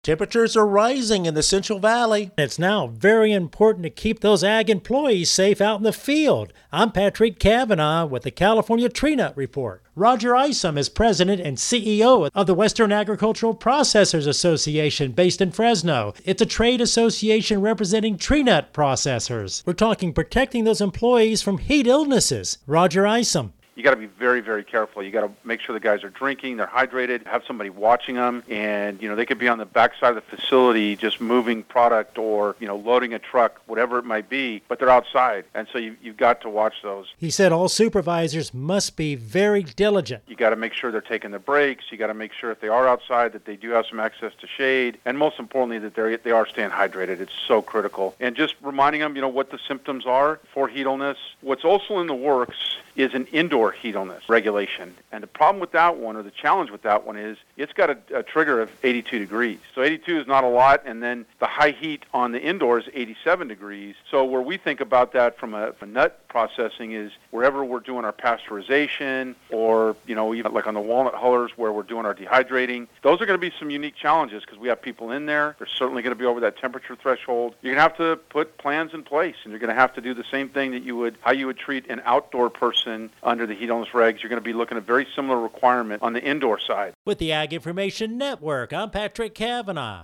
Temperatures are rising in the Central Valley. It's now very important to keep those ag employees safe out in the field. I'm Patrick Cavanaugh with the California Tree Nut Report. Roger Isom is president and CEO of the Western Agricultural Processors Association based in Fresno. It's a trade association representing tree nut processors. We're talking protecting those employees from heat illnesses. Roger Isom. You got to be very, very careful. You got to make sure the guys are drinking, they're hydrated, have somebody watching them, and they could be on the backside of the facility just moving product or loading a truck, whatever it might be, but they're outside, and so you've got to watch those. He said all supervisors must be very diligent. You got to make sure they're taking their breaks. You got to make sure if they are outside that they do have some access to shade, and most importantly that they are staying hydrated. It's so critical. And just reminding them, what the symptoms are for heat illness. What's also in the works is an indoor heat illness regulation. And the problem with that one, or the challenge with that one, is it's got a trigger of 82 degrees. So 82 is not a lot, and then the high heat on the indoor is 87 degrees. So where we think about that from a nut processing is wherever we're doing our pasteurization or, even like on the walnut hullers where we're doing our dehydrating, those are going to be some unique challenges because we have people in there. They're certainly going to be over that temperature threshold. You're going to have to put plans in place, and you're going to have to do the same thing how you would treat an outdoor person under the heat illness regs. You're going to be looking at very similar requirement on the indoor side. With the Ag Information Network, I'm Patrick Cavanaugh.